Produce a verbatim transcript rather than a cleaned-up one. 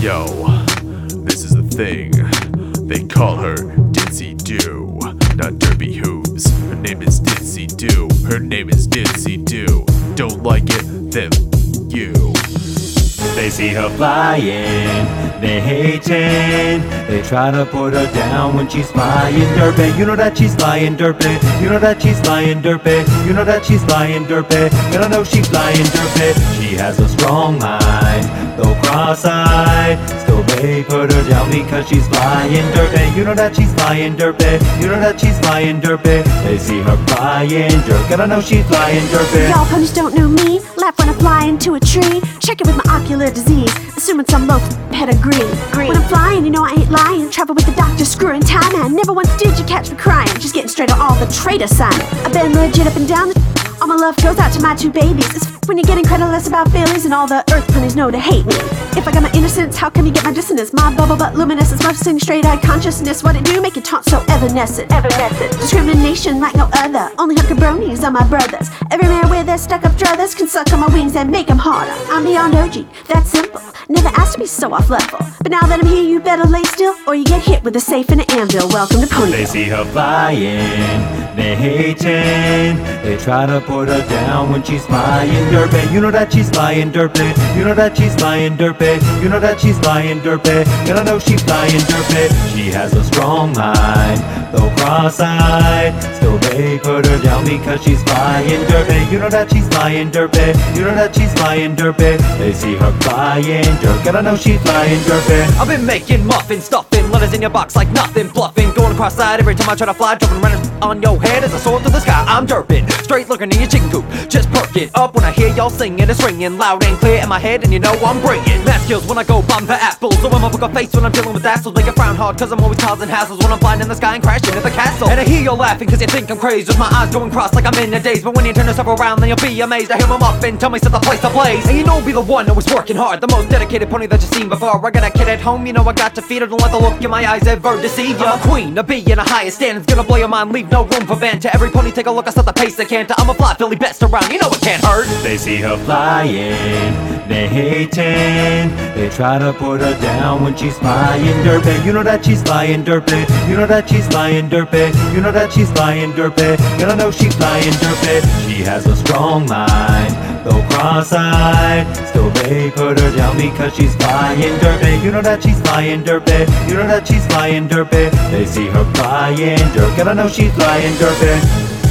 Yo, this is the thing. They call her Ditzy Doo, not Derpy Hooves. Her name is Ditzy Doo. Her name is Ditzy Doo. Don't like it? Then you. They see her flying, they hating. They try to put her down when she's flying derpy. You know that she's flying derpy. You know that she's flying derpy. You know that she's flying derpy. And I know she's flying derpy. She has a strong mind, though cross-eyed. Still they put her down because she's flying derpy. You know that she's flying derpy. You know that she's flying derpy. They see her flying derpy. And I know she's flying derpy. Y'all ponies don't know me. Laugh when I fly into a tree. Check it with my ocular disease, assuming some low pedigree. Green. When I'm flying, you know I ain't lying. Travel with the doctor, screwing time, man. Never once did you catch me crying. Just getting straight on all the traitor sign. I've been legit up and down the all my love goes out to my two babies. It's when you're getting credit about failures and all the earth ponies know to hate me. If I got my innocence, how come you get my dissonance? My bubble butt luminescence, muffling straight-eyed consciousness. What it do make it taunt so evanescent? Evanescent. Discrimination like no other. Only hooker bronies are my brothers. Every man with their stuck-up druthers can suck on my wings and make them harder. I'm beyond O G, that's simple. Never asked to be so off level. But now that I'm here, you better lay still, or you get hit with a safe and an anvil. Welcome to Ponyville. They see her flying, they hating. They try to put her down when she's flying derpy. You know that she's flying derpy. You know that she's flying derpy. You know that she's flying derpy. And I know she's flying derpy. She has a strong mind, though cross-eyed. Still they put her down because she's flying derpy. You know that she's flying derpy. You know that she's flying derpy. They see her flying derpy. And I know she's flying derpy. I've been making muffins, stuffing letters in your box like nothing, bluffing, going cross-eyed every time I try to fly, jumping running on your head as I soar through the sky. I'm derping, straight looking in your chicken coop. Just perk it up when I hear y'all singing. It's ringing loud and clear in my head, and you know I'm bringing math skills when I go bomb for apples. So I'm a poker face when I'm dealing with assholes. Make a frown hard cause I'm always causing hassles when I'm flying in the sky and crashing at the castle. And I hear y'all laughing cause you think I'm crazy, with my eyes going cross like I'm in a daze. But when you turn yourself around then you'll be amazed. I hear my muffin tell me set the place ablaze. And you know I'll be the one always working hard, the most dedicated pony that you've seen before. I got a kid at home, you know I got to feed her. Don't let the look in my eyes ever deceive ya. I'm a queen, a bee in a higher standards, gonna blow your mind, leave no room for banter. Every pony take a look, I set the pace they can't. I'm a fly Philly best around, you know it can't hurt. They see her flying, they hating. They try to put her down when she's flying derpy. You know that she's flying derpy. You know that she's flying derpy. You know that she's flying derpy. And I know she's flying derpy. She has a strong mind, though cross-eyed. Still they put her down because she's flying derpy. You know that she's flying derpy. You know that she's flying derpy. They see her flying derpy. And I know she's flying derpy.